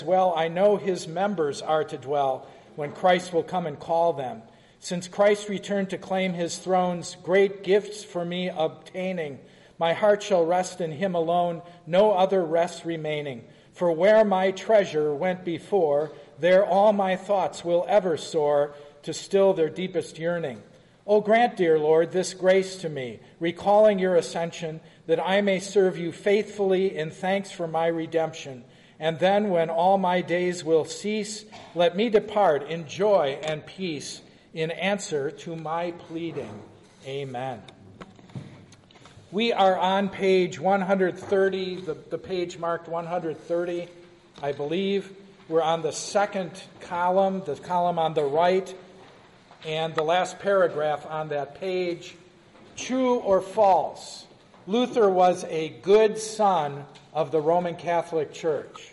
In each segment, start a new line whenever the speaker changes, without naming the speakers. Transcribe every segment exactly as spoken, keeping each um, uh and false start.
well, I know his members are to dwell when Christ will come and call them. Since Christ returned to claim his throne's great gifts for me obtaining, my heart shall rest in him alone, no other rest remaining. For where my treasure went before, there all my thoughts will ever soar to still their deepest yearning. O grant, dear Lord, this grace to me, recalling your ascension, that I may serve you faithfully in thanks for my redemption. And then when all my days will cease, let me depart in joy and peace in answer to my pleading. Amen. We are on page one hundred thirty, the, the page marked one hundred thirty, I believe. We're on the second column, the column on the right, and the last paragraph on that page. True or false? Luther was a good son of the Roman Catholic Church.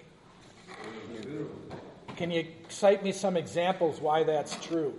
Can you cite me some examples why that's true?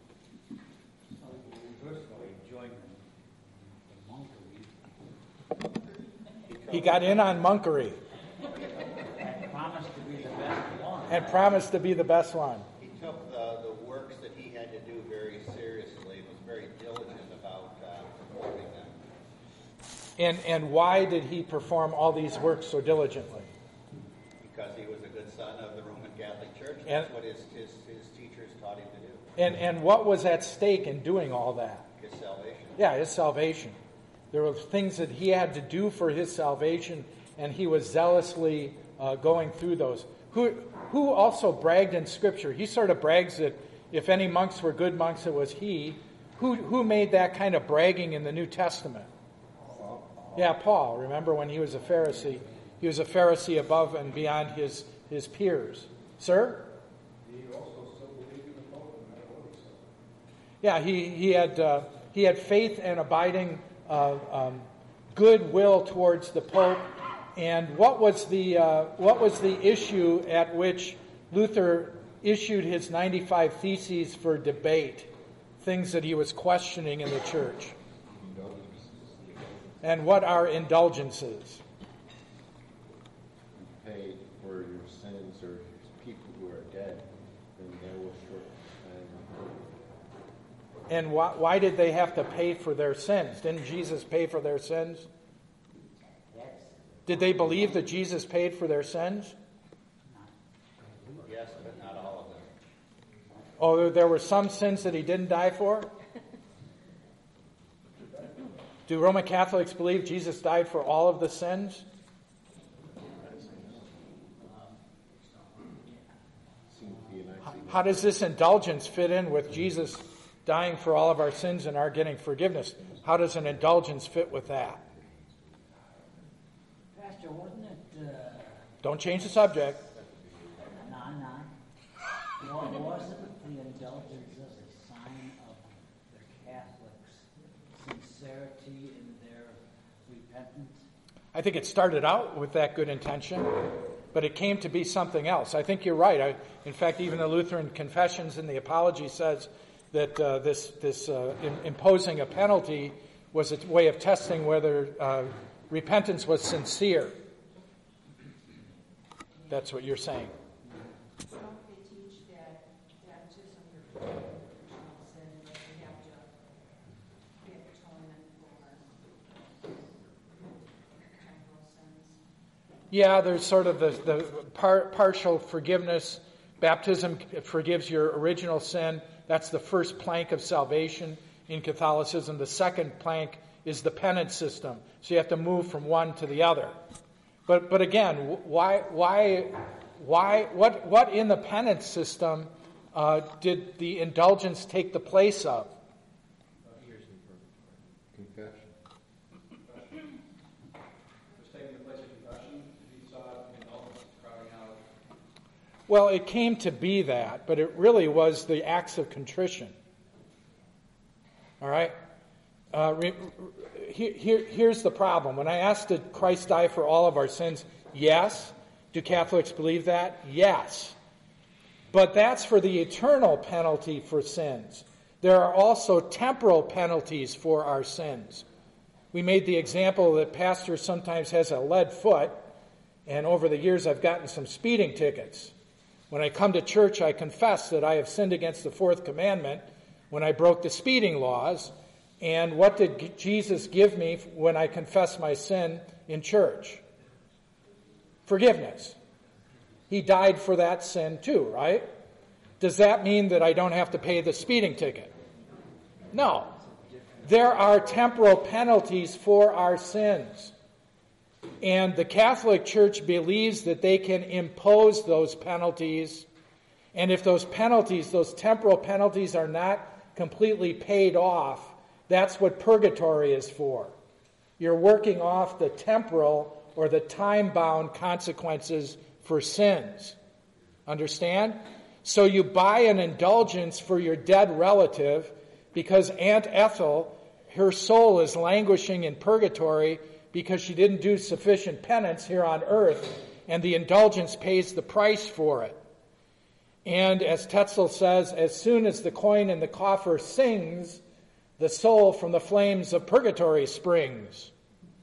He got in on monkery.
And promised to be the best one.
And promised to be the best one.
He took the, the works that he had to do very seriously and was very diligent about uh, performing them.
And and why did he perform all these works so diligently?
Because he was a good son of the Roman Catholic Church. And
and,
that's what his, his, his teachers taught him to do.
And, and what was at stake in doing all that?
His salvation.
Yeah, his salvation. There were things that he had to do for his salvation, and he was zealously uh, going through those. Who who also bragged in Scripture? He sort of brags that if any monks were good monks, it was he. Who who made that kind of bragging in the New Testament? Yeah, Paul. Remember when he was a Pharisee? He was a Pharisee above and beyond his, his peers. Sir?
He also still believed in the Pope, no matter what he said.
Yeah, he, he had uh, he had faith and abiding uh, um, goodwill towards the Pope. And what was the uh, what was the issue at which Luther issued his ninety-five Theses for debate? Things that he was questioning in the church. And what are indulgences?
You pay for your sins, or people who are dead, then they will short time.
And why, why did they have to pay for their sins? Didn't Jesus pay for their sins?
Yes.
Did they believe that Jesus paid for their sins?
Yes, but not all of them.
Oh, there were some sins that he didn't die for? Do Roman Catholics believe Jesus died for all of the sins? How does this indulgence fit in with Jesus dying for all of our sins and our getting forgiveness? How does an indulgence fit with that?
Pastor, wasn't it... Uh,
Don't change the subject.
no, no. Well, wasn't the indulgence as a sign of the Catholics' sincerity in their repentance?
I think it started out with that good intention, but it came to be something else. I think you're right. I, in fact, even the Lutheran Confessions in the Apology says that uh, this this uh, in, imposing a penalty was a way of testing whether uh, repentance was sincere. That's what you're saying.
Don't they teach that baptism for original sin, that you have to get atonement for capital sins?
Yeah, there's sort of the, the par, partial forgiveness. Baptism forgives your original sin. That's the first plank of salvation in Catholicism. The second plank is the penance system. So you have to move from one to the other. But but again, why why why what what in the penance system uh, did the indulgence take the place of?
Confession.
Was taking the place of confession. He saw indulgence crowding out.
Well, it came to be that, but it really was the acts of contrition. All right? Uh, re, here, here, here's the problem. When I asked, did Christ die for all of our sins? Yes. Do Catholics believe that? Yes. But that's for the eternal penalty for sins. There are also temporal penalties for our sins. We made the example that pastor sometimes has a lead foot, and over the years I've gotten some speeding tickets. When I come to church, I confess that I have sinned against the fourth commandment when I broke the speeding laws. And what did Jesus give me when I confess my sin in church? Forgiveness. He died for that sin too, right? Does that mean that I don't have to pay the speeding ticket? No. There are temporal penalties for our sins. And the Catholic Church believes that they can impose those penalties. And if those penalties, those temporal penalties, are not completely paid off, that's what purgatory is for. You're working off the temporal or the time-bound consequences for sins. Understand? So you buy an indulgence for your dead relative because Aunt Ethel, her soul is languishing in purgatory because she didn't do sufficient penance here on earth, and the indulgence pays the price for it. And as Tetzel says, as soon as the coin in the coffer sings, the soul from the flames of purgatory springs.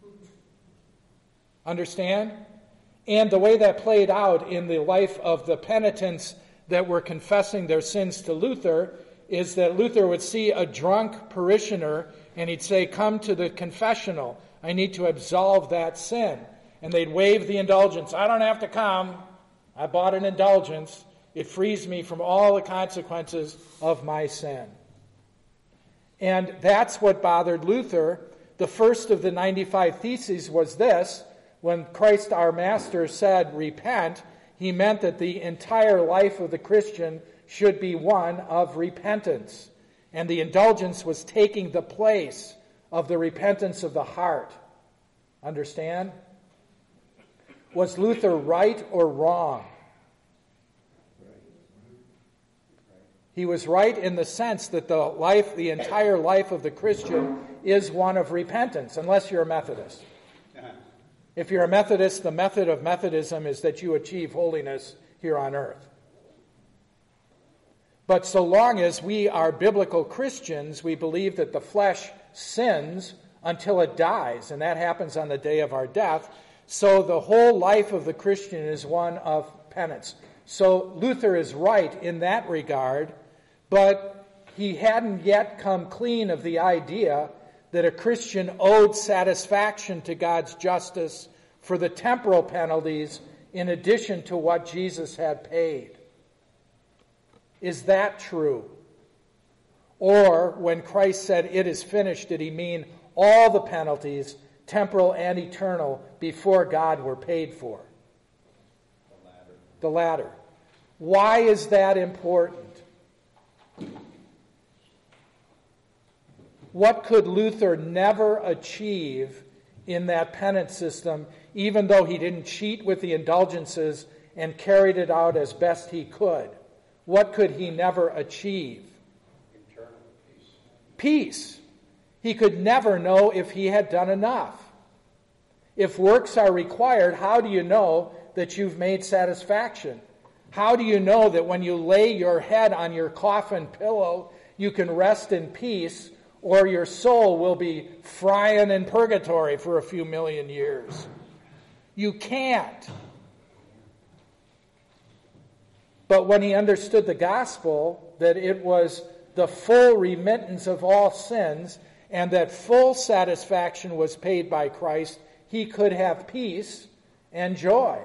Understand? And the way that played out in the life of the penitents that were confessing their sins to Luther is that Luther would see a drunk parishioner and he'd say, "Come to the confessional. I need to absolve that sin." And they'd waive the indulgence. "I don't have to come. I bought an indulgence. It frees me from all the consequences of my sin." And that's what bothered Luther. The first of the ninety-five Theses was this: when Christ our Master said, "Repent," he meant that the entire life of the Christian should be one of repentance. And the indulgence was taking the place of the repentance of the heart. Understand? Was Luther right or wrong? He was right in the sense that the life, the entire life of the Christian is one of repentance, unless you're a Methodist. If you're a Methodist, the method of Methodism is that you achieve holiness here on earth. But so long as we are biblical Christians, we believe that the flesh sins until it dies, and that happens on the day of our death. So the whole life of the Christian is one of penance. So Luther is right in that regard, but he hadn't yet come clean of the idea that a Christian owed satisfaction to God's justice for the temporal penalties in addition to what Jesus had paid. Is that true? Or when Christ said, "It is finished," did he mean all the penalties, temporal and eternal, before God were paid for?
The latter.
The latter. Why is that important? What could Luther never achieve in that penance system, even though he didn't cheat with the indulgences and carried it out as best he could? What could he never achieve?
Internal peace.
Peace. He could never know if he had done enough. If works are required, how do you know that you've made satisfaction? How do you know that when you lay your head on your coffin pillow, you can rest in peace, or your soul will be frying in purgatory for a few million years? You can't. But when he understood the gospel, that it was the full remittance of all sins, and that full satisfaction was paid by Christ, he could have peace and joy.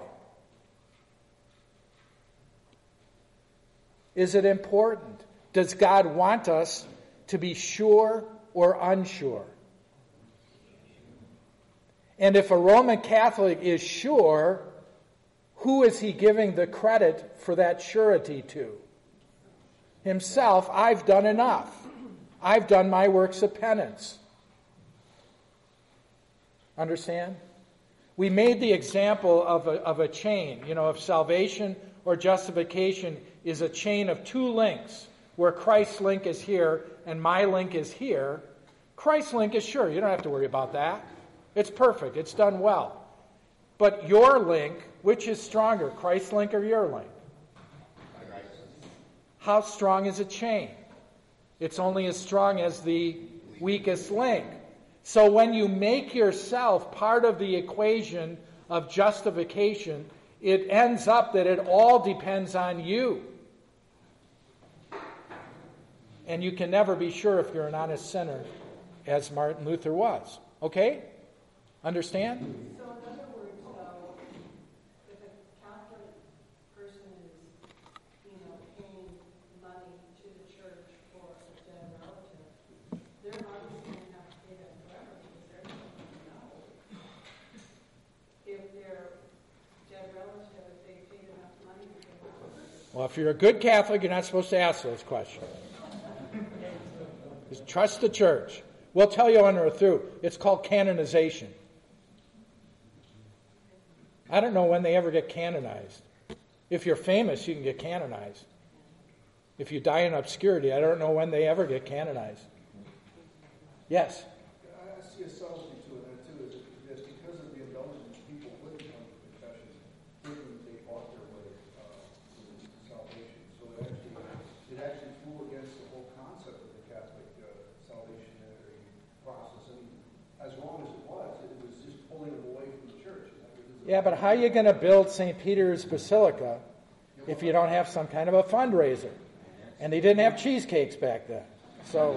Is it important? Does God want us to be sure or unsure? And if a Roman Catholic is sure, who is he giving the credit for that surety to? Himself. I've done enough. I've done my works of penance. Understand? We made the example of a, of a chain. You know, if salvation or justification is a chain of two links, where Christ's link is here and my link is here, Christ's link is sure. You don't have to worry about that. It's perfect. It's done well. But your link, which is stronger, Christ's link or your link? How strong is a chain? It's only as strong as the weakest link. So when you make yourself part of the equation of justification, it ends up that it all depends on you. And you can never be sure if you're an honest sinner, as Martin Luther was. Okay? Understand?
So in other words, though, if a Catholic person is, you know, paying money to the church for a dead relative, they're obviously going to have to pay that forever because they're not going to know if their dead relative, if they paid enough money to get out.
Well, if you're a good Catholic, you're not supposed to ask those questions. Just trust the church. We'll tell you under through. It's called canonization. I don't know when they ever get canonized. If you're famous, you can get canonized. If you die in obscurity, I don't know when they ever get canonized. Yes?
I see a subtlety to it, too, is that because of the indulgence, people wouldn't come to confession given they fought their way uh, to salvation. So it actually, it actually flew against the whole concept of the Catholic uh, salvationary process. And as long as it was, it was just pulling them away from the church.
Yeah, but how are you going to build Saint Peter's Basilica if you don't have some kind of a fundraiser? And they didn't have cheesecakes back then. So,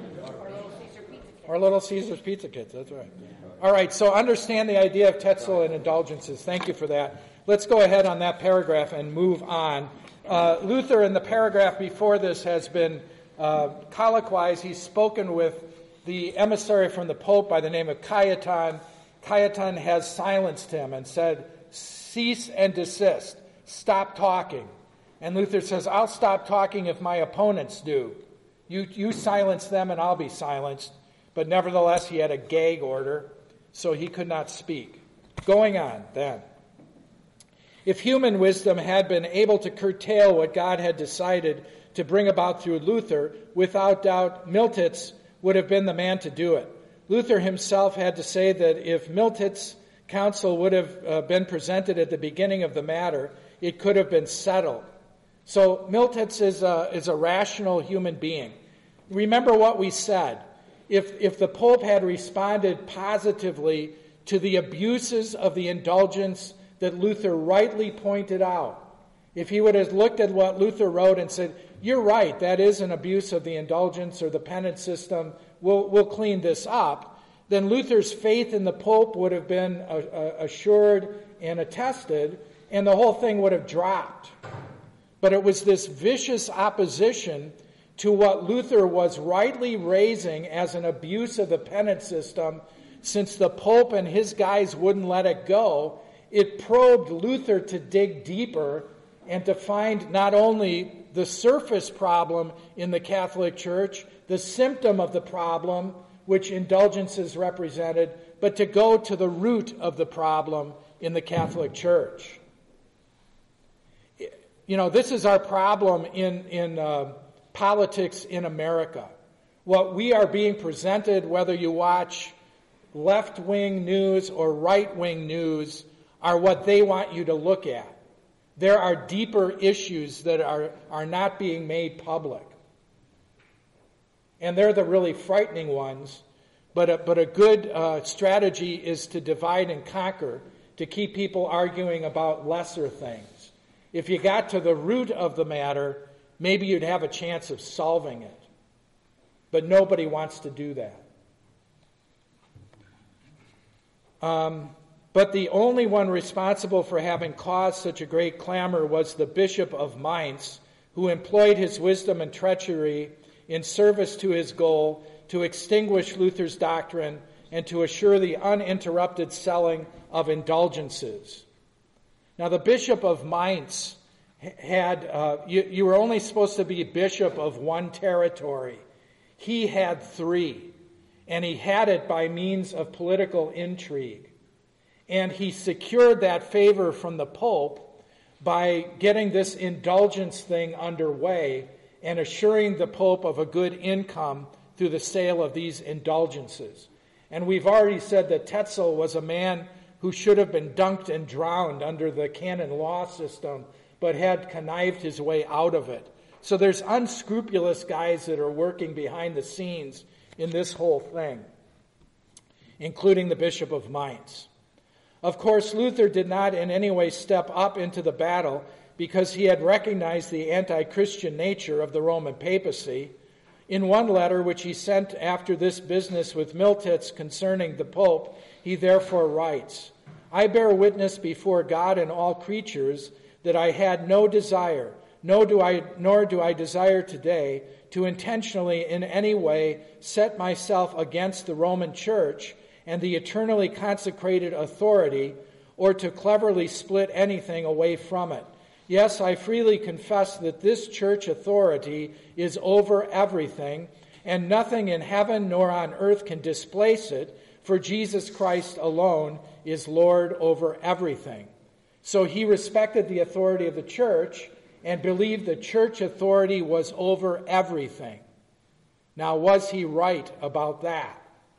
or Little Caesar's Pizza Kits, that's right. All right, so understand the idea of Tetzel and indulgences. Thank you for that. Let's go ahead on that paragraph and move on. Uh, Luther, in the paragraph before this, has been uh, colloquized. He's spoken with the emissary from the Pope by the name of Cajetan. Cajetan has silenced him and said, cease and desist. Stop talking. And Luther says, I'll stop talking if my opponents do. You, you silence them and I'll be silenced. But nevertheless, he had a gag order, so he could not speak. Going on, then. If human wisdom had been able to curtail what God had decided to bring about through Luther, without doubt, Miltitz would have been the man to do it. Luther himself had to say that if Miltitz's counsel would have uh, been presented at the beginning of the matter, it could have been settled. So Miltitz is a, is a rational human being. Remember what we said. If, if the Pope had responded positively to the abuses of the indulgence that Luther rightly pointed out, if he would have looked at what Luther wrote and said, you're right, that is an abuse of the indulgence or the penance system, we'll, we'll clean this up, then Luther's faith in the Pope would have been assured and attested, and the whole thing would have dropped. But it was this vicious opposition to what Luther was rightly raising as an abuse of the penance system, since the Pope and his guys wouldn't let it go. It probed Luther to dig deeper and to find not only the surface problem in the Catholic Church, the symptom of the problem, which indulgences represented, but to go to the root of the problem in the Catholic Church. You know, this is our problem in, in uh, politics in America. What we are being presented, whether you watch left-wing news or right-wing news, are what they want you to look at. There are deeper issues that are, are not being made public. And they're the really frightening ones. But a, but a good uh, strategy is to divide and conquer, to keep people arguing about lesser things. If you got to the root of the matter, maybe you'd have a chance of solving it. But nobody wants to do that. Um, but the only one responsible for having caused such a great clamor was the Bishop of Mainz, who employed his wisdom and treachery in service to his goal to extinguish Luther's doctrine and to assure the uninterrupted selling of indulgences. Now, the Bishop of Mainz had, uh, you, you were only supposed to be bishop of one territory. He had three, and he had it by means of political intrigue. And he secured that favor from the Pope by getting this indulgence thing underway and assuring the Pope of a good income through the sale of these indulgences. And we've already said that Tetzel was a man who should have been dunked and drowned under the canon law system, but had connived his way out of it. So there's unscrupulous guys that are working behind the scenes in this whole thing, including the Bishop of Mainz. Of course, Luther did not in any way step up into the battle because he had recognized the anti-Christian nature of the Roman papacy. In one letter which he sent after this business with Miltitz concerning the Pope, he therefore writes, "I bear witness before God and all creatures that I had no desire, nor do I, nor do I desire today, to intentionally in any way set myself against the Roman Church and the eternally consecrated authority, or to cleverly split anything away from it. Yes, I freely confess that this church authority is over everything, and nothing in heaven nor on earth can displace it, for Jesus Christ alone is Lord over everything." So he respected the authority of the church and believed the church authority was over everything. Now, was he right about that?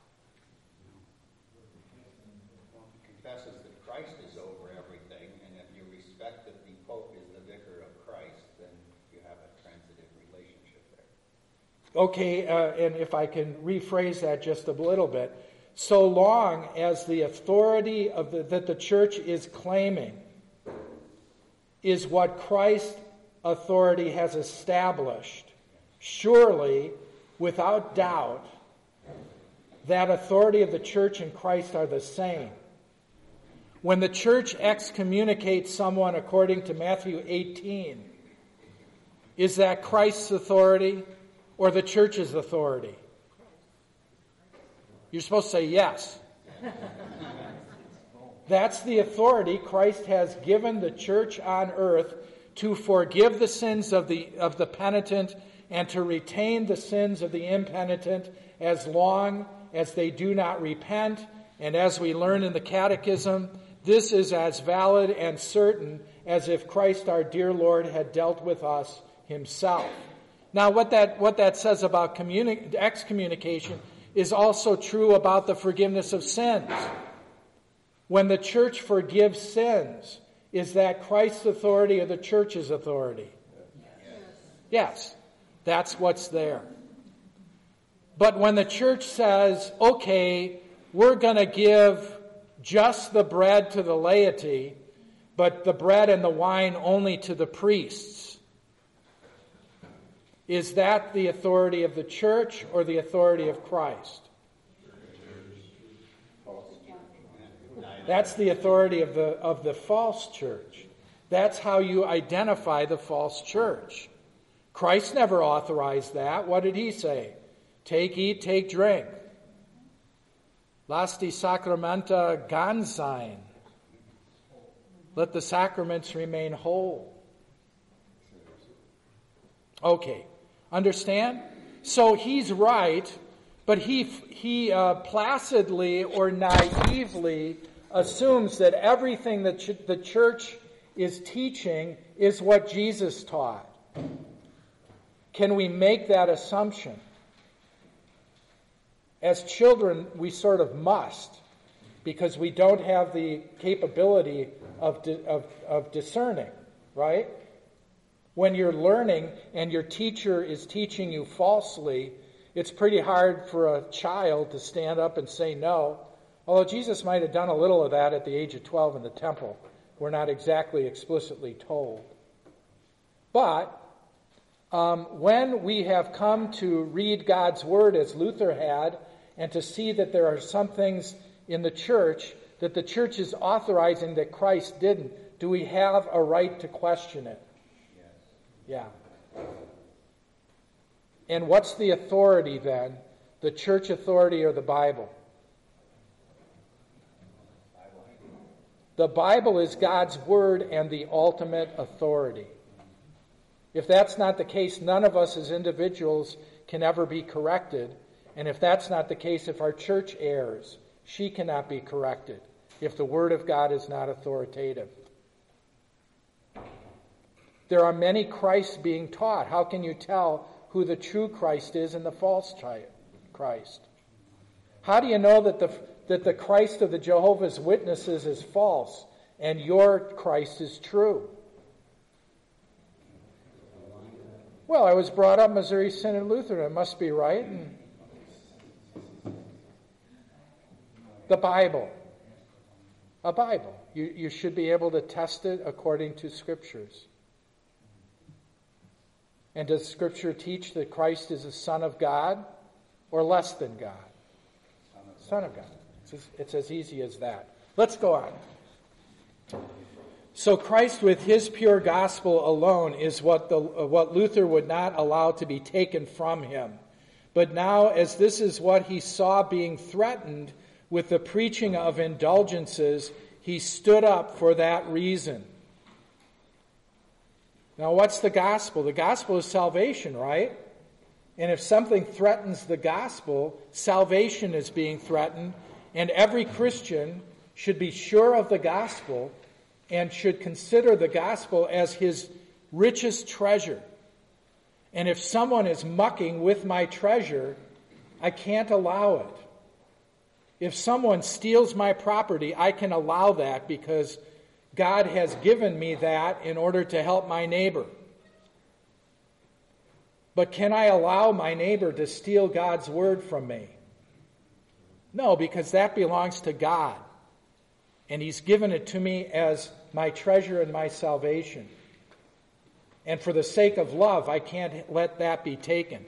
Confesses that Christ is over everything, and if you respect that the Pope is the vicar of Christ, then you have a transitive relationship there.
Okay, uh, and if I can rephrase that just a little bit. So long as the authority of the, that the church is claiming is what Christ's authority has established, surely, without doubt, that authority of the church and Christ are the same. When the church excommunicates someone according to Matthew eighteen, is that Christ's authority or the church's authority? You're supposed to say yes. That's the authority Christ has given the church on earth to forgive the sins of the of the penitent and to retain the sins of the impenitent as long as they do not repent. And as we learn in the Catechism, this is as valid and certain as if Christ our dear Lord had dealt with us himself. Now, what that what that says about communi- excommunication is also true about the forgiveness of sins. When the church forgives sins, is that Christ's authority or the church's authority? Yes. Yes, that's what's there. But when the church says, okay, we're going to give just the bread to the laity, but the bread and the wine only to the priests, is that the authority of the church or the authority of Christ? That's the authority of the of the false church. That's how you identify the false church. Christ never authorized that. What did he say? Take, eat, take, drink. Lasci sacramenta gansein. Let the sacraments remain whole. Okay, understand? So he's right, but he he uh, placidly or naively assumes that everything that ch- the church is teaching is what Jesus taught. Can we make that assumption? As children, we sort of must, because we don't have the capability of, di- of, of discerning, right? When you're learning and your teacher is teaching you falsely, it's pretty hard for a child to stand up and say no. Although Jesus might have done a little of that at the age of twelve in the temple. We're not exactly explicitly told. But um, when we have come to read God's Word as Luther had, and to see that there are some things in the church that the church is authorizing that Christ didn't, do we have a right to question it? Yes. Yeah. And what's the authority then? The church authority or the Bible? The Bible is God's Word and the ultimate authority. If that's not the case, none of us as individuals can ever be corrected. And if that's not the case, if our church errs, she cannot be corrected if the Word of God is not authoritative. There are many Christs being taught. How can you tell who the true Christ is and the false Christ? How do you know that the that the Christ of the Jehovah's Witnesses is false and your Christ is true? Well, I was brought up Missouri Synod Lutheran. It must be right. And the Bible. A Bible. You, you should be able to test it according to Scriptures. And does Scripture teach that Christ is a Son of God or less than God? Son of God. It's as, it's as easy as that. Let's go on. So Christ with his pure gospel alone is what the what Luther would not allow to be taken from him. But now, as this is what he saw being threatened with the preaching of indulgences, he stood up for that reason. Now, what's the gospel? The gospel is salvation, right? And if something threatens the gospel, salvation is being threatened, and every Christian should be sure of the gospel and should consider the gospel as his richest treasure. And if someone is mucking with my treasure, I can't allow it. If someone steals my property, I can allow that because God has given me that in order to help my neighbor. But can I allow my neighbor to steal God's word from me? No, because that belongs to God. And he's given it to me as my treasure and my salvation. And for the sake of love, I can't let that be taken.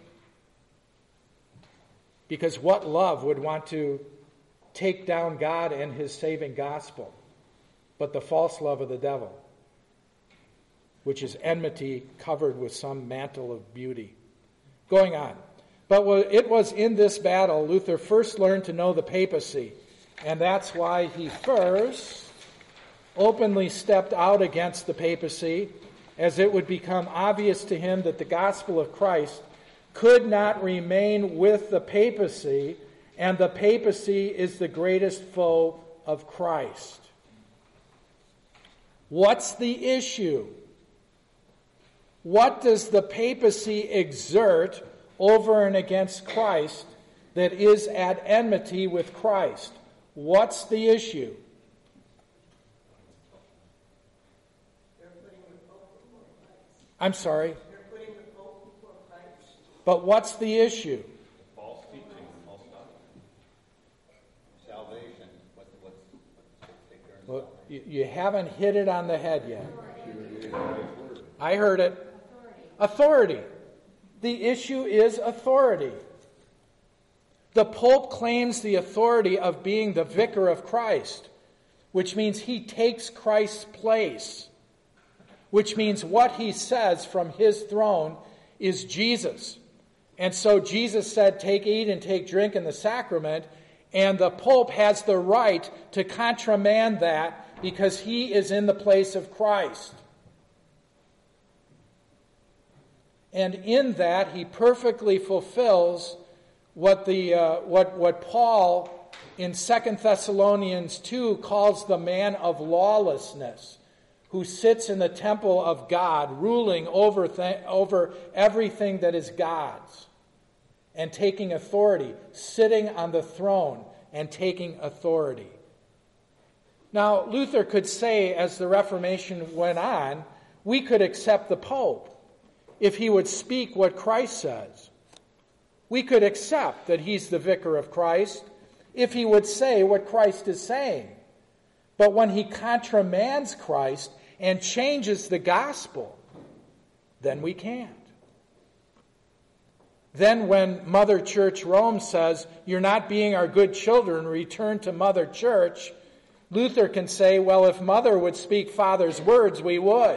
Because what love would want to take down God and his saving gospel? But the false love of the devil, which is enmity covered with some mantle of beauty. Going on. But it was in this battle Luther first learned to know the papacy. And that's why he first openly stepped out against the papacy, as it would become obvious to him that the gospel of Christ could not remain with the papacy, and the papacy is the greatest foe of Christ. What's the issue? What does the papacy exert over and against Christ that is at enmity with Christ? What's the issue? I'm sorry. But what's the issue?
False teaching, false doctrine. Salvation. What, what's, what's take care of
Well,
salvation?
you, you haven't hit it on the head yet. I heard it. Authority. The issue is authority. The Pope claims the authority of being the vicar of Christ, which means he takes Christ's place, which means what he says from his throne is Jesus. And so Jesus said, take, eat, and take drink in the sacrament, and the Pope has the right to countermand that because he is in the place of Christ. And in that, he perfectly fulfills what the uh, what what Paul in Second Thessalonians two calls the man of lawlessness, who sits in the temple of God, ruling over th- over everything that is God's, and taking authority, sitting on the throne and taking authority. Now, Luther could say, as the Reformation went on, we could accept the Pope if he would speak what Christ says. We could accept that he's the vicar of Christ if he would say what Christ is saying. But when he countermands Christ and changes the gospel, then we can't. Then when Mother Church Rome says, you're not being our good children, return to Mother Church, Luther can say, well, if Mother would speak Father's words, we would.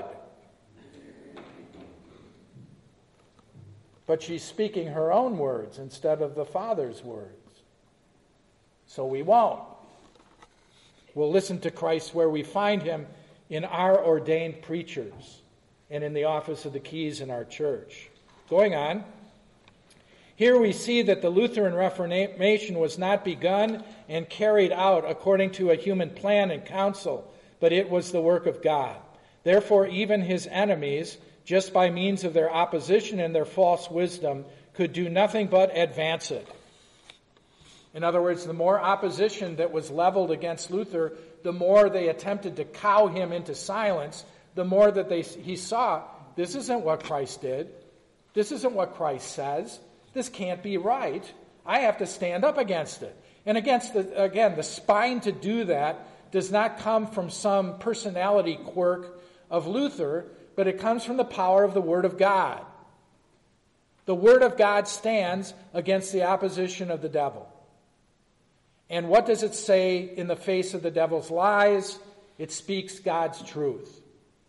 But she's speaking her own words instead of the Father's words. So we won't. We'll listen to Christ where we find him in our ordained preachers and in the office of the keys in our church. Going on. Here we see that the Lutheran Reformation was not begun and carried out according to a human plan and counsel, but it was the work of God. Therefore, even his enemies, just by means of their opposition and their false wisdom, could do nothing but advance it. In other words, the more opposition that was leveled against Luther, the more they attempted to cow him into silence, the more that they he saw, this isn't what Christ did. This isn't what Christ says. This can't be right. I have to stand up against it. And against the, again, the spine to do that does not come from some personality quirk of Luther, but it comes from the power of the Word of God. The Word of God stands against the opposition of the devil. And what does it say in the face of the devil's lies? It speaks God's truth.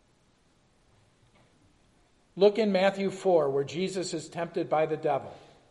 Look in Matthew four, where Jesus is tempted by the devil.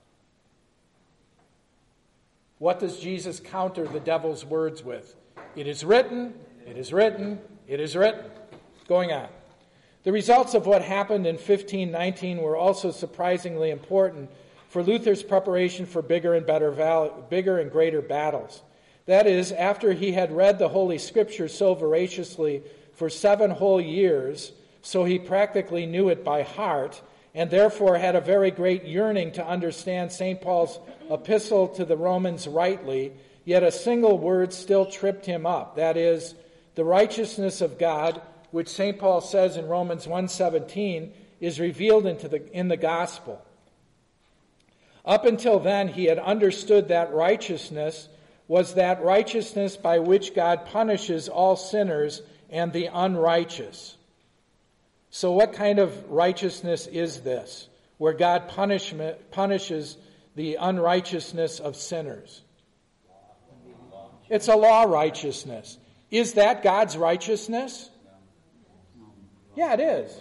What does Jesus counter the devil's words with? It is written, it is written, it is written. Going on. The results of what happened in fifteen nineteen were also surprisingly important for Luther's preparation for bigger and better, val- bigger and greater battles. That is, after he had read the Holy Scripture so voraciously for seven whole years, so he practically knew it by heart, and therefore had a very great yearning to understand Saint Paul's epistle to the Romans rightly, yet a single word still tripped him up. That is, the righteousness of God, which Saint Paul says in Romans one seventeen, is revealed into the, in the gospel. Up until then, he had understood that righteousness was that righteousness by which God punishes all sinners and the unrighteous. So what kind of righteousness is this, where God punishment, punishes the unrighteousness of sinners? It's a law righteousness. Is that God's righteousness? Yeah, it is.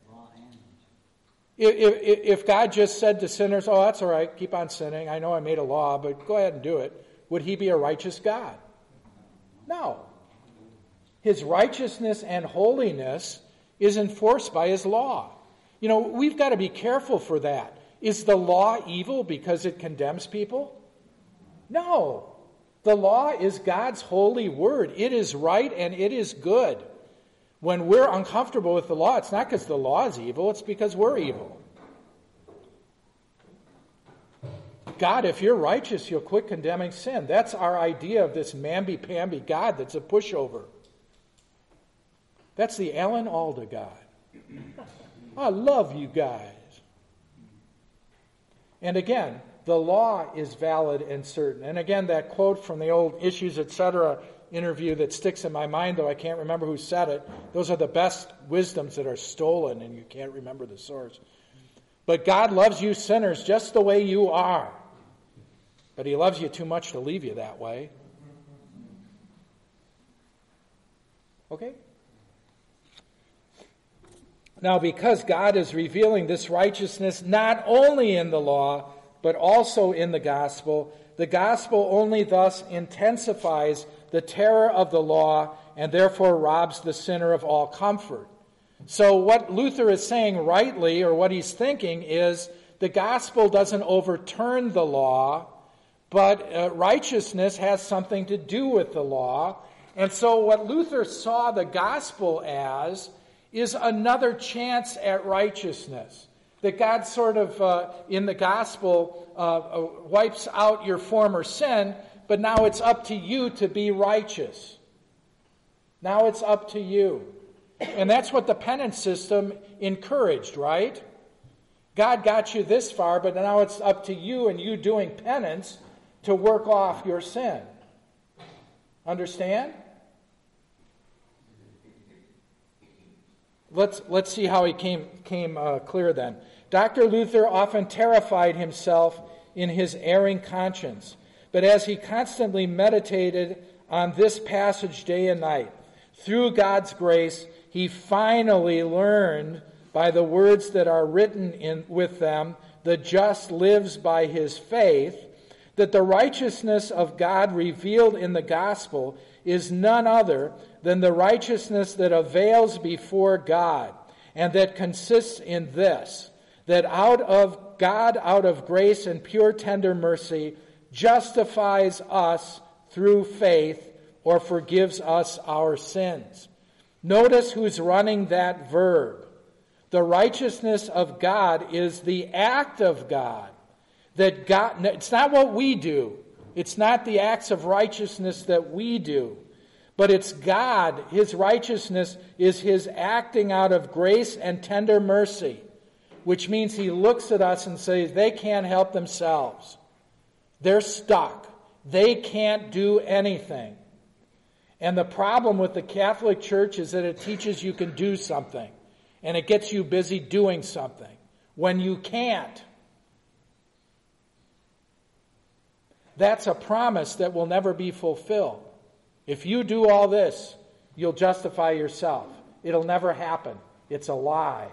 If, if, if God just said to sinners, oh, that's all right, keep on sinning, I know I made a law, but go ahead and do it, would he be a righteous God? No. His righteousness and holiness is enforced by his law. You know, we've got to be careful for that. Is the law evil because it condemns people? No. The law is God's holy word. It is right and it is good. When we're uncomfortable with the law, it's not because the law is evil, it's because we're evil. God, if you're righteous, you'll quit condemning sin. That's our idea of this mamby-pamby God that's a pushover. That's the Alan Alda God. I love you guys. And again, the law is valid and certain. And again, that quote from the old Issues, et cetera interview that sticks in my mind, though I can't remember who said it. Those are the best wisdoms that are stolen, and you can't remember the source. But God loves you sinners just the way you are. But he loves you too much to leave you that way. Okay? Now, because God is revealing this righteousness not only in the law, but also in the gospel, the gospel only thus intensifies the terror of the law and therefore robs the sinner of all comfort. So what Luther is saying rightly, or what he's thinking, is the gospel doesn't overturn the law, but uh, righteousness has something to do with the law. And so what Luther saw the gospel as is another chance at righteousness. That God sort of, uh, in the gospel, uh, uh, wipes out your former sin, but now it's up to you to be righteous. Now it's up to you. And that's what the penance system encouraged, right? God got you this far, but now it's up to you and you doing penance to work off your sin. Understand? Let's let's see how he came came uh, clear then. Doctor Luther often terrified himself in his erring conscience, but as he constantly meditated on this passage day and night, through God's grace, he finally learned by the words that are written in with them, "The just lives by his faith," that the righteousness of God revealed in the gospel is none other than the righteousness that avails before God, and that consists in this, that out of God, out of grace and pure tender mercy, justifies us through faith, or forgives us our sins. Notice who's running that verb. The righteousness of God is the act of God. That God, it's not what we do. It's not the acts of righteousness that we do. But it's God. His righteousness is his acting out of grace and tender mercy, which means he looks at us and says they can't help themselves. They're stuck. They can't do anything. And the problem with the Catholic Church is that it teaches you can do something, and it gets you busy doing something when you can't. That's a promise that will never be fulfilled. If you do all this, you'll justify yourself. It'll never happen. It's a lie.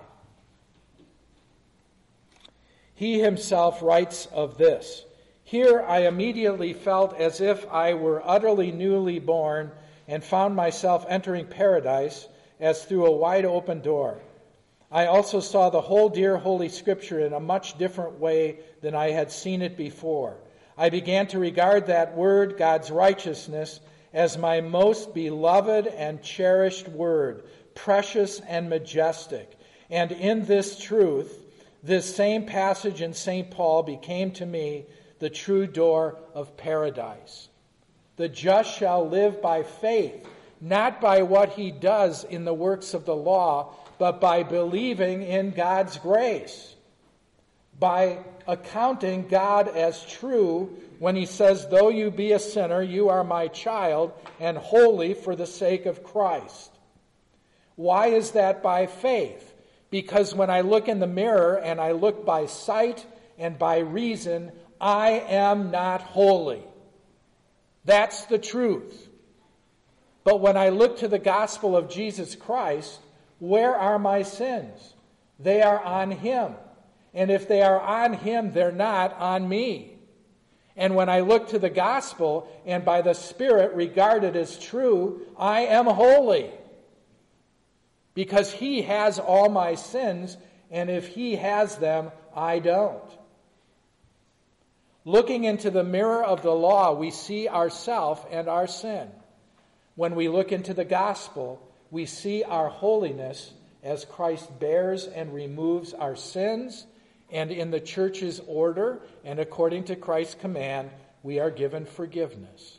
He himself writes of this. Here I immediately felt as if I were utterly newly born and found myself entering paradise as through a wide open door. I also saw the whole dear Holy Scripture in a much different way than I had seen it before. I began to regard that word, God's righteousness, as my most beloved and cherished word, precious and majestic. And in this truth, this same passage in Saint Paul became to me the true door of paradise. The just shall live by faith, not by what he does in the works of the law, but by believing in God's grace, by accounting God as true when he says, though you be a sinner, you are my child and holy for the sake of Christ. Why is that by faith? Because when I look in the mirror and I look by sight and by reason, I am not holy. That's the truth. But when I look to the gospel of Jesus Christ, where are my sins? They are on him. And if they are on him, they're not on me. And when I look to the gospel and by the Spirit regard it as true, I am holy. Because he has all my sins, and if he has them, I don't. Looking into the mirror of the law, we see ourself and our sin. When we look into the gospel, we see our holiness as Christ bears and removes our sins, and in the church's order and according to Christ's command, we are given forgiveness.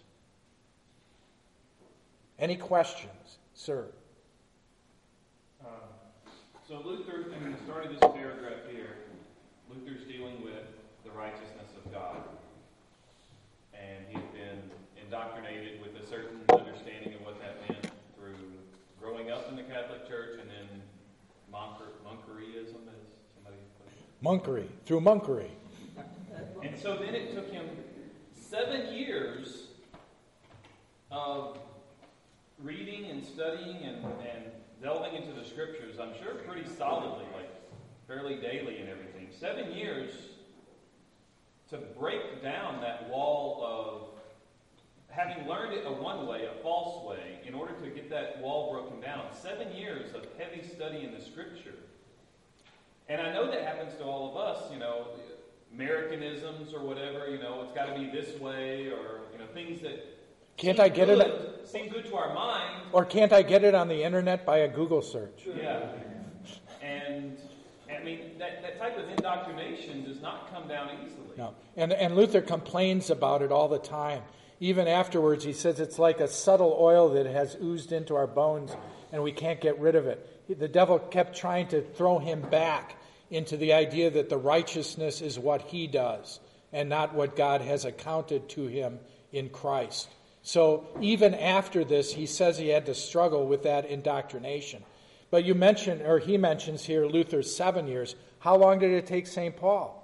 Any questions, sir?
Uh, so Luther, in the start of this paragraph here, Luther's dealing with the righteousness of God. And he's been indoctrinated with a certain understanding of what that meant through growing up in the Catholic Church and then monker, monkeryism, as somebody put it.
Monkery, through monkery.
And so then it took him seven years of reading and studying and, and delving into the Scriptures, I'm sure pretty solidly, like fairly daily and everything. Seven years to break down that wall of having learned it a one way, a false way, in order to get that wall broken down. Seven years of heavy study in the Scripture. And I know that happens to all of us, you know, Americanisms or whatever, you know, it's got to be this way, or, you know, things that
Can't
seem
I get
good,
it?
seem good to our mind.
Or can't I get it on the internet by a Google search?
Yeah. And, I mean, that, that type of indoctrination does not come down easily.
No. And, and Luther complains about it all the time. Even afterwards, he says it's like a subtle oil that has oozed into our bones and we can't get rid of it. The devil kept trying to throw him back into the idea that the righteousness is what he does and not what God has accounted to him in Christ. So even after this, he says he had to struggle with that indoctrination. But you mentioned, or he mentions here, Luther's seven years. How long did it take Saint Paul?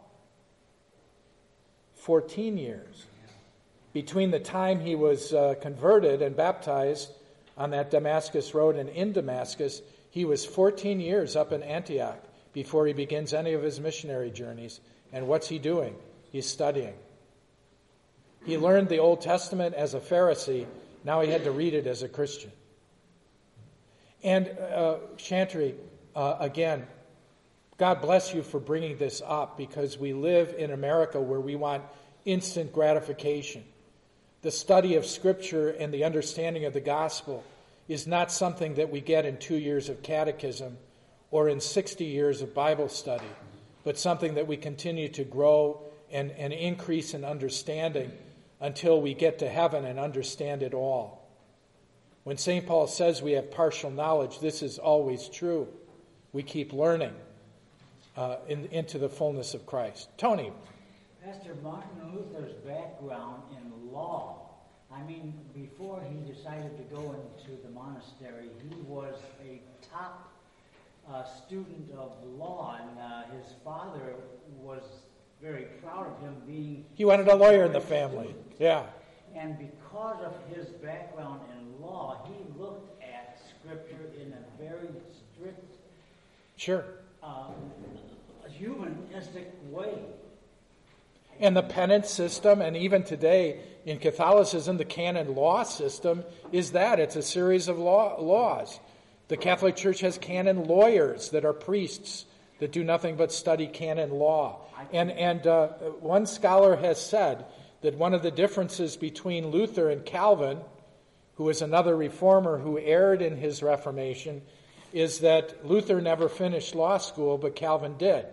Fourteen years. Between the time he was uh, converted and baptized on that Damascus road and in Damascus, he was fourteen years up in Antioch before he begins any of his missionary journeys. And what's he doing? He's studying. He learned the Old Testament as a Pharisee. Now he had to read it as a Christian. And uh, Chantry, uh, again, God bless you for bringing this up, because we live in America where we want instant gratification. The study of Scripture and the understanding of the gospel is not something that we get in two years of catechism or in sixty years of Bible study, but something that we continue to grow and, and increase in understanding until we get to heaven and understand it all. When Saint Paul says we have partial knowledge, this is always true. We keep learning uh, in, into the fullness of Christ. Tony.
Pastor Martin Luther's background in law I mean, before he decided to go into the monastery, he was a top uh, student of law, and uh, his father was very proud of him being...
He wanted a lawyer in the family. Yeah.
And because of his background in law, he looked at Scripture in a very strict,
Sure.
um, humanistic way.
And the penance system, and even today in Catholicism, the canon law system is that. It's a series of law, laws. The Catholic Church has canon lawyers that are priests that do nothing but study canon law. And, and uh, one scholar has said that one of the differences between Luther and Calvin, who is another reformer who erred in his Reformation, is that Luther never finished law school, but Calvin did.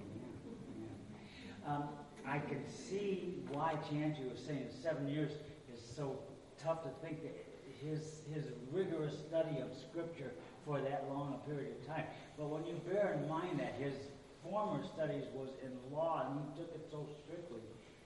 Um, I can see why Chantry was saying seven years is so tough to think that his his rigorous study of Scripture for that long a period of time. But when you bear in mind that his former studies was in law and he took it so strictly,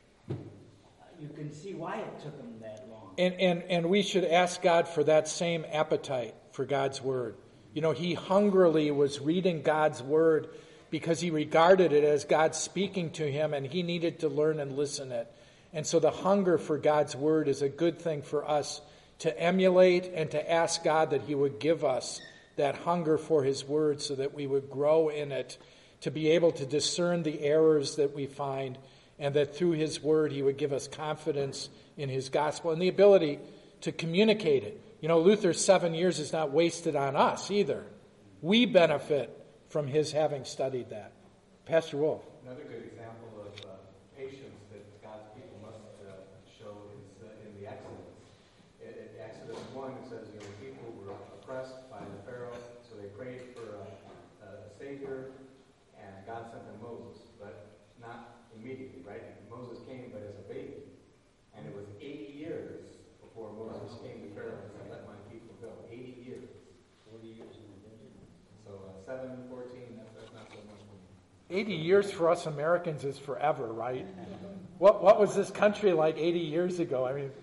you can see why it took him that long.
And, and, and we should ask God for that same appetite for God's Word. You know, he hungrily was reading God's Word because he regarded it as God speaking to him, and he needed to learn and listen it. And so the hunger for God's Word is a good thing for us to emulate and to ask God that he would give us that hunger for his Word so that we would grow in it, to be able to discern the errors that we find, and that through his Word he would give us confidence in his gospel and the ability to communicate it. You know, Luther's seven years is not wasted on us either. We benefit from his having studied that. Pastor Wolf.
Another good example of uh, patience that God's people must uh, show is uh, in the Exodus. In, in Exodus one, it says, you know, the people were oppressed by the Pharaoh, so they prayed for a, a Savior, and God sent them Moses, but not immediately, right? And Moses came, but as a baby. And it was eighty years before Moses came to Pharaoh and said, let my people go. eighty years.
forty years in the desert.
So uh, seven, fourteen, that's, that's not so much.
eighty years for us Americans is forever, right? What what was this country like eighty years ago? I mean,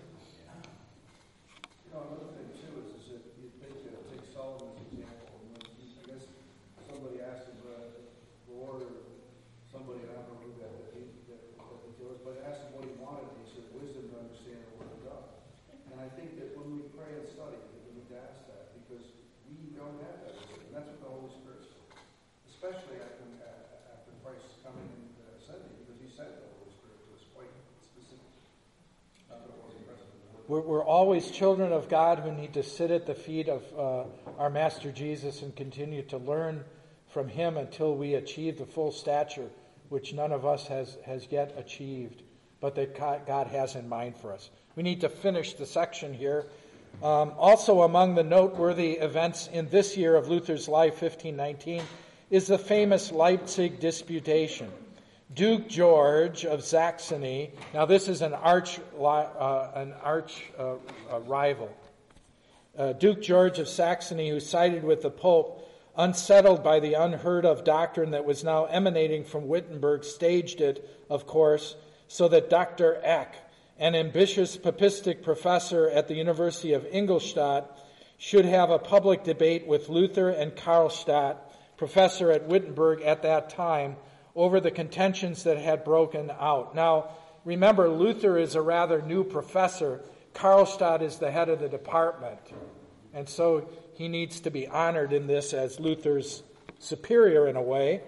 You know, another thing too is, is that you take, uh, take Solomon's example, and when he, I guess somebody asked him, uh, the Lord or somebody, I don't know who that, that, he, that, that it was, but asked him what he wanted, and he said, wisdom to understand the word of God. And I think that when we pray and study, that we need to ask that, because we don't have that wisdom, and that's what the Holy Spirit's for. Especially after, after Christ's coming and uh, ascending, because he sent the Holy Spirit to us quite specific. Not that it wasn't present in the word.
we're, we're always children of God who need to sit at the feet of uh, our Master Jesus and continue to learn from him until we achieve the full stature, which none of us has, has yet achieved, but that God has in mind for us. We need to finish the section here. Um, also among the noteworthy events in this year of Luther's life, fifteen nineteen, is the famous Leipzig Disputation. Duke George of Saxony, now this is an arch, uh, an arch uh, uh, rival. Uh, Duke George of Saxony, who sided with the Pope, unsettled by the unheard of doctrine that was now emanating from Wittenberg, staged it, of course, so that Doctor Eck, an ambitious papistic professor at the University of Ingolstadt, should have a public debate with Luther and Karlstadt, professor at Wittenberg at that time, over the contentions that had broken out. Now, remember, Luther is a rather new professor. Karlstadt is the head of the department. And so he needs to be honored in this as Luther's superior in a way.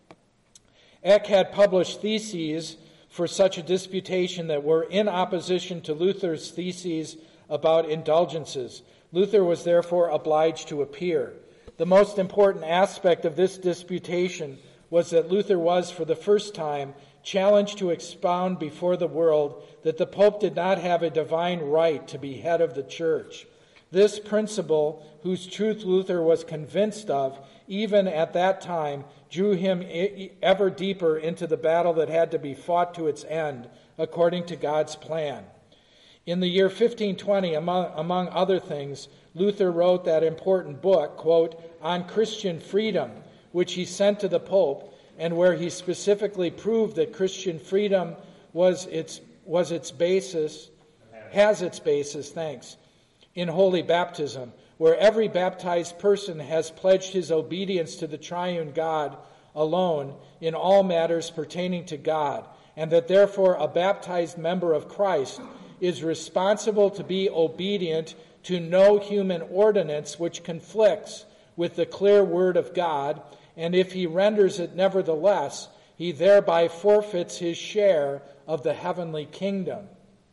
Eck had published theses for such a disputation that were in opposition to Luther's theses about indulgences. Luther was therefore obliged to appear. The most important aspect of this disputation was that Luther was, for the first time, challenged to expound before the world that the Pope did not have a divine right to be head of the Church. This principle, whose truth Luther was convinced of, even at that time, drew him ever deeper into the battle that had to be fought to its end, according to God's plan. In the year fifteen twenty, among, among other things, Luther wrote that important book, quote, On Christian Freedom, which he sent to the Pope, and where he specifically proved that Christian freedom was its was its basis.
I had
has its basis, thanks, in holy baptism, where every baptized person has pledged his obedience to the triune God alone in all matters pertaining to God, and that therefore a baptized member of Christ is responsible to be obedient to no human ordinance which conflicts with the clear word of God, and if he renders it nevertheless, he thereby forfeits his share of the heavenly kingdom.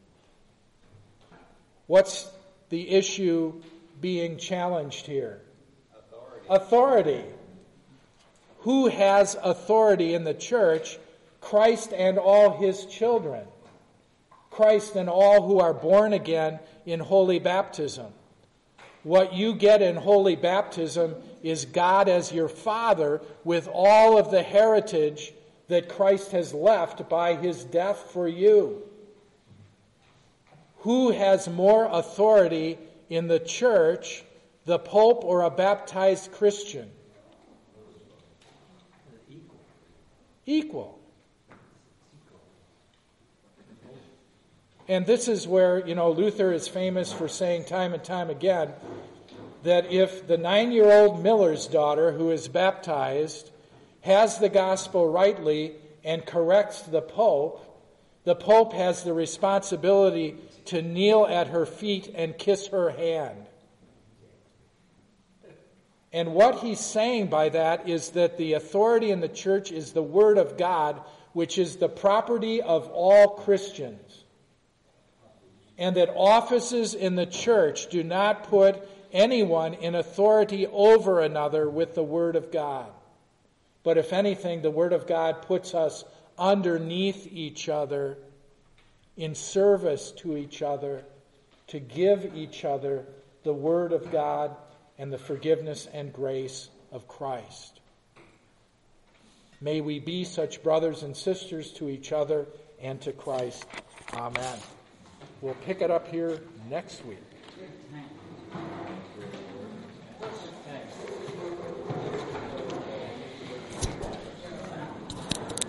What's the issue being challenged here?
Authority.
Authority. Who has authority in the church? Christ and all his children. Christ and all who are born again in holy baptism. What you get in holy baptism is God as your Father with all of the heritage that Christ has left by his death for you. Who has more authority in the church, the Pope or a baptized Christian?
Equal.
Equal. And this is where, you know, Luther is famous for saying time and time again that if the nine-year-old miller's daughter who is baptized has the gospel rightly and corrects the Pope, the Pope has the responsibility to kneel at her feet and kiss her hand. And what he's saying by that is that the authority in the church is the Word of God, which is the property of all Christians. And that offices in the church do not put anyone in authority over another with the Word of God. But if anything, the Word of God puts us underneath each other, in service to each other, to give each other the Word of God and the forgiveness and grace of Christ. May we be such brothers and sisters to each other and to Christ. Amen. We'll pick it up here next week.